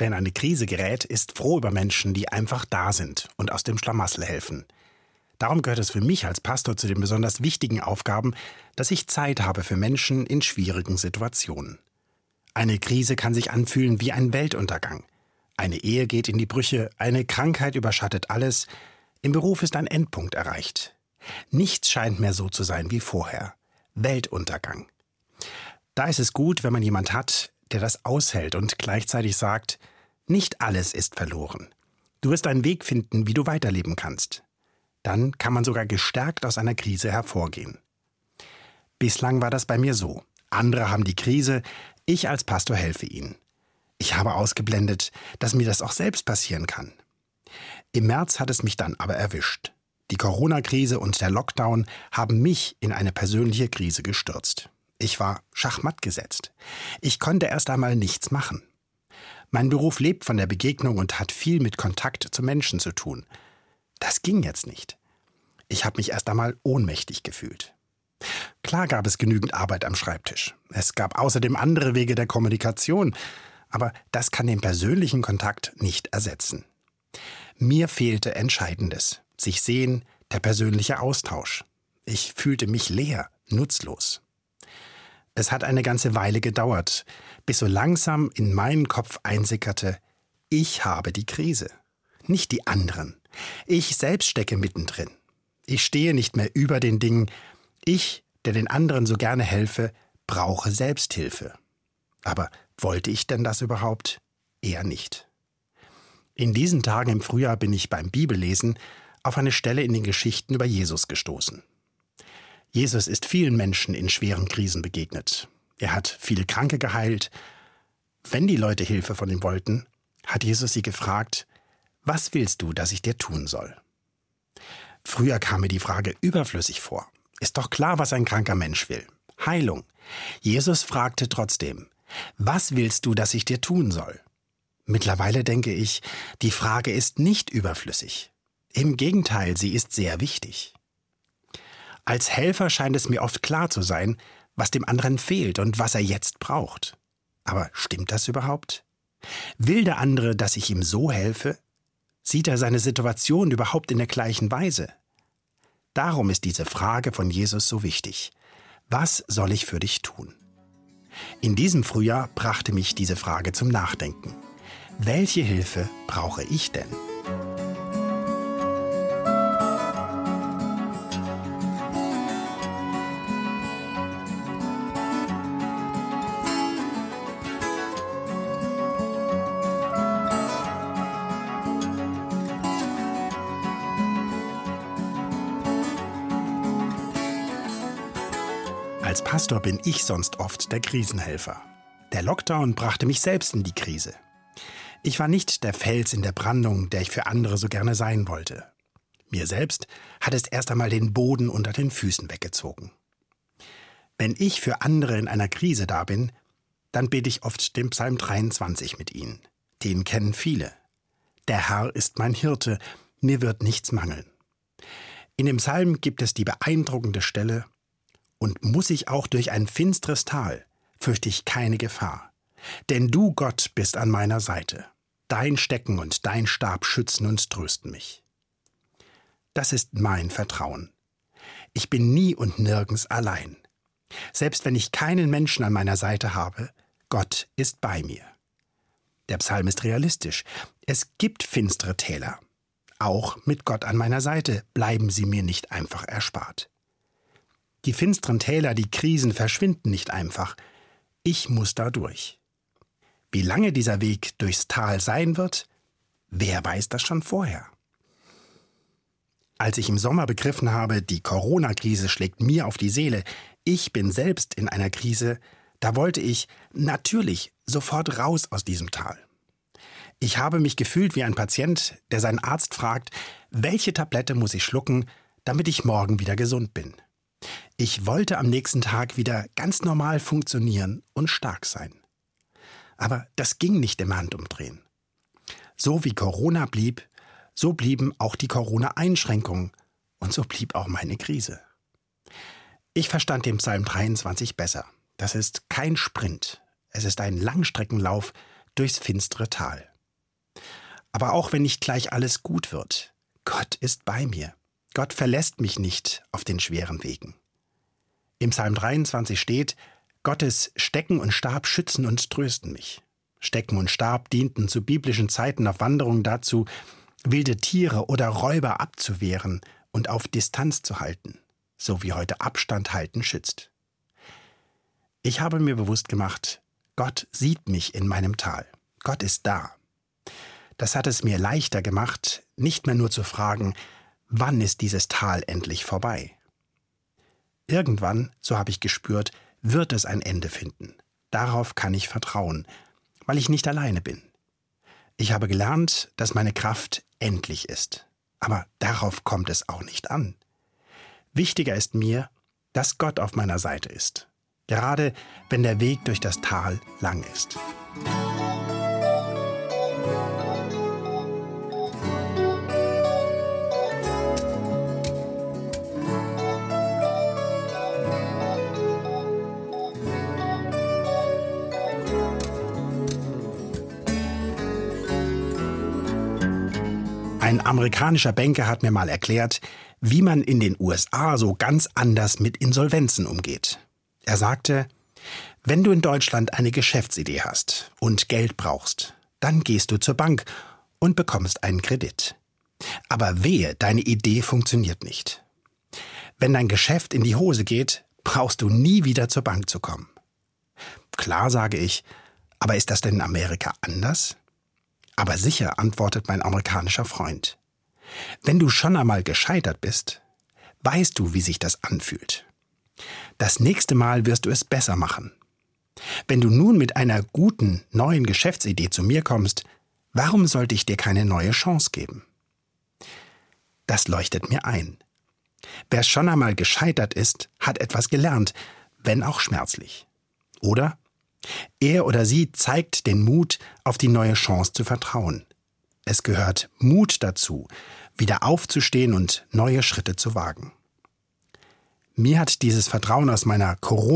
Wer in eine Krise gerät, ist froh über Menschen, die einfach da sind und aus dem Schlamassel helfen. Darum gehört es für mich als Pastor zu den besonders wichtigen Aufgaben, dass ich Zeit habe für Menschen in schwierigen Situationen. Eine Krise kann sich anfühlen wie ein Weltuntergang. Eine Ehe geht in die Brüche, eine Krankheit überschattet alles, im Beruf ist ein Endpunkt erreicht. Nichts scheint mehr so zu sein wie vorher. Weltuntergang. Da ist es gut, wenn man jemand hat, der das aushält und gleichzeitig sagt, nicht alles ist verloren. Du wirst einen Weg finden, wie du weiterleben kannst. Dann kann man sogar gestärkt aus einer Krise hervorgehen. Bislang war das bei mir so. Andere haben die Krise, ich als Pastor helfe ihnen. Ich habe ausgeblendet, dass mir das auch selbst passieren kann. Im März hat es mich dann aber erwischt. Die Corona-Krise und der Lockdown haben mich in eine persönliche Krise gestürzt. Ich war schachmatt gesetzt. Ich konnte erst einmal nichts machen. Mein Beruf lebt von der Begegnung und hat viel mit Kontakt zu Menschen zu tun. Das ging jetzt nicht. Ich habe mich erst einmal ohnmächtig gefühlt. Klar gab es genügend Arbeit am Schreibtisch. Es gab außerdem andere Wege der Kommunikation, aber das kann den persönlichen Kontakt nicht ersetzen. Mir fehlte Entscheidendes. Sich sehen, der persönliche Austausch. Ich fühlte mich leer, nutzlos. Es hat eine ganze Weile gedauert, bis so langsam in meinen Kopf einsickerte, ich habe die Krise, nicht die anderen. Ich selbst stecke mittendrin. Ich stehe nicht mehr über den Dingen. Ich, der den anderen so gerne helfe, brauche Selbsthilfe. Aber wollte ich denn das überhaupt? Eher nicht. In diesen Tagen im Frühjahr bin ich beim Bibellesen auf eine Stelle in den Geschichten über Jesus gestoßen. Jesus ist vielen Menschen in schweren Krisen begegnet. Er hat viele Kranke geheilt. Wenn die Leute Hilfe von ihm wollten, hat Jesus sie gefragt, was willst du, dass ich dir tun soll? Früher kam mir die Frage überflüssig vor. Ist doch klar, was ein kranker Mensch will. Heilung. Jesus fragte trotzdem, was willst du, dass ich dir tun soll? Mittlerweile denke ich, die Frage ist nicht überflüssig. Im Gegenteil, sie ist sehr wichtig. Als Helfer scheint es mir oft klar zu sein, was dem anderen fehlt und was er jetzt braucht. Aber stimmt das überhaupt? Will der andere, dass ich ihm so helfe? Sieht er seine Situation überhaupt in der gleichen Weise? Darum ist diese Frage von Jesus so wichtig. Was soll ich für dich tun? In diesem Frühjahr brachte mich diese Frage zum Nachdenken. Welche Hilfe brauche ich denn? Als Pastor bin ich sonst oft der Krisenhelfer. Der Lockdown brachte mich selbst in die Krise. Ich war nicht der Fels in der Brandung, der ich für andere so gerne sein wollte. Mir selbst hat es erst einmal den Boden unter den Füßen weggezogen. Wenn ich für andere in einer Krise da bin, dann bete ich oft den Psalm 23 mit ihnen. Den kennen viele. Der Herr ist mein Hirte, mir wird nichts mangeln. In dem Psalm gibt es die beeindruckende Stelle: Und muss ich auch durch ein finstres Tal, fürchte ich keine Gefahr. Denn du, Gott, bist an meiner Seite. Dein Stecken und dein Stab schützen und trösten mich. Das ist mein Vertrauen. Ich bin nie und nirgends allein. Selbst wenn ich keinen Menschen an meiner Seite habe, Gott ist bei mir. Der Psalm ist realistisch. Es gibt finstere Täler. Auch mit Gott an meiner Seite bleiben sie mir nicht einfach erspart. Die finsteren Täler, die Krisen verschwinden nicht einfach. Ich muss da durch. Wie lange dieser Weg durchs Tal sein wird, wer weiß das schon vorher? Als ich im Sommer begriffen habe, die Corona-Krise schlägt mir auf die Seele, ich bin selbst in einer Krise, da wollte ich natürlich sofort raus aus diesem Tal. Ich habe mich gefühlt wie ein Patient, der seinen Arzt fragt, welche Tablette muss ich schlucken, damit ich morgen wieder gesund bin. Ich wollte am nächsten Tag wieder ganz normal funktionieren und stark sein. Aber das ging nicht im Handumdrehen. So wie Corona blieb, so blieben auch die Corona-Einschränkungen und so blieb auch meine Krise. Ich verstand den Psalm 23 besser. Das ist kein Sprint, es ist ein Langstreckenlauf durchs finstere Tal. Aber auch wenn nicht gleich alles gut wird, Gott ist bei mir. Gott verlässt mich nicht auf den schweren Wegen. Im Psalm 23 steht: Gottes Stecken und Stab schützen und trösten mich. Stecken und Stab dienten zu biblischen Zeiten auf Wanderungen dazu, wilde Tiere oder Räuber abzuwehren und auf Distanz zu halten, so wie heute Abstand halten schützt. Ich habe mir bewusst gemacht, Gott sieht mich in meinem Tal. Gott ist da. Das hat es mir leichter gemacht, nicht mehr nur zu fragen, wann ist dieses Tal endlich vorbei? Irgendwann, so habe ich gespürt, wird es ein Ende finden. Darauf kann ich vertrauen, weil ich nicht alleine bin. Ich habe gelernt, dass meine Kraft endlich ist. Aber darauf kommt es auch nicht an. Wichtiger ist mir, dass Gott auf meiner Seite ist. Gerade wenn der Weg durch das Tal lang ist. Ein amerikanischer Banker hat mir mal erklärt, wie man in den USA so ganz anders mit Insolvenzen umgeht. Er sagte: Wenn du in Deutschland eine Geschäftsidee hast und Geld brauchst, dann gehst du zur Bank und bekommst einen Kredit. Aber wehe, deine Idee funktioniert nicht. Wenn dein Geschäft in die Hose geht, brauchst du nie wieder zur Bank zu kommen. Klar, sage ich, aber ist das denn in Amerika anders? Aber sicher, antwortet mein amerikanischer Freund. Wenn du schon einmal gescheitert bist, weißt du, wie sich das anfühlt. Das nächste Mal wirst du es besser machen. Wenn du nun mit einer guten, neuen Geschäftsidee zu mir kommst, warum sollte ich dir keine neue Chance geben? Das leuchtet mir ein. Wer schon einmal gescheitert ist, hat etwas gelernt, wenn auch schmerzlich. Oder? Er oder sie zeigt den Mut, auf die neue Chance zu vertrauen. Es gehört Mut dazu, wieder aufzustehen und neue Schritte zu wagen. Mir hat dieses Vertrauen aus meiner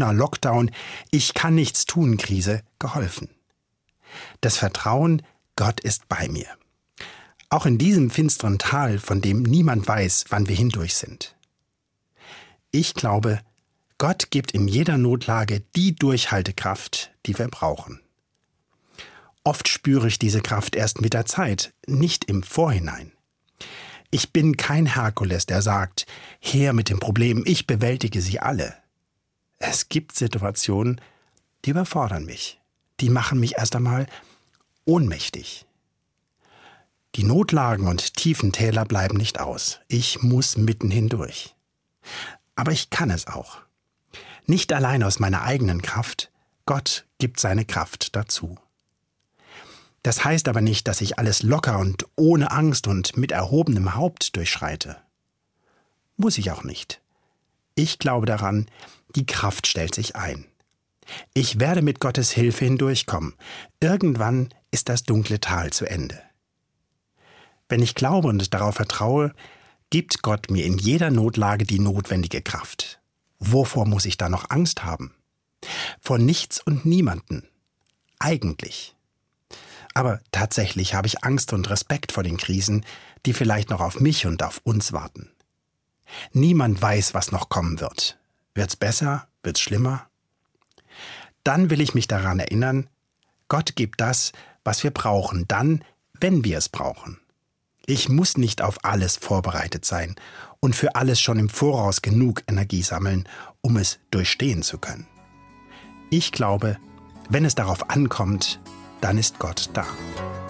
Corona-Lockdown-Ich-kann-nichts-tun-Krise geholfen. Das Vertrauen, Gott ist bei mir. Auch in diesem finsteren Tal, von dem niemand weiß, wann wir hindurch sind. Ich glaube, Gott gibt in jeder Notlage die Durchhaltekraft, die wir brauchen. Oft spüre ich diese Kraft erst mit der Zeit, nicht im Vorhinein. Ich bin kein Herkules, der sagt: Her mit dem Problem, ich bewältige sie alle. Es gibt Situationen, die überfordern mich. Die machen mich erst einmal ohnmächtig. Die Notlagen und tiefen Täler bleiben nicht aus. Ich muss mitten hindurch. Aber ich kann es auch. Nicht allein aus meiner eigenen Kraft, Gott gibt seine Kraft dazu. Das heißt aber nicht, dass ich alles locker und ohne Angst und mit erhobenem Haupt durchschreite. Muss ich auch nicht. Ich glaube daran, die Kraft stellt sich ein. Ich werde mit Gottes Hilfe hindurchkommen. Irgendwann ist das dunkle Tal zu Ende. Wenn ich glaube und darauf vertraue, gibt Gott mir in jeder Notlage die notwendige Kraft. Wovor muss ich da noch Angst haben? Vor nichts und niemanden. Eigentlich. Aber tatsächlich habe ich Angst und Respekt vor den Krisen, die vielleicht noch auf mich und auf uns warten. Niemand weiß, was noch kommen wird. Wird's besser? Wird's schlimmer? Dann will ich mich daran erinnern, Gott gibt das, was wir brauchen, dann, wenn wir es brauchen. Ich muss nicht auf alles vorbereitet sein und für alles schon im Voraus genug Energie sammeln, um es durchstehen zu können. Ich glaube, wenn es darauf ankommt, dann ist Gott da.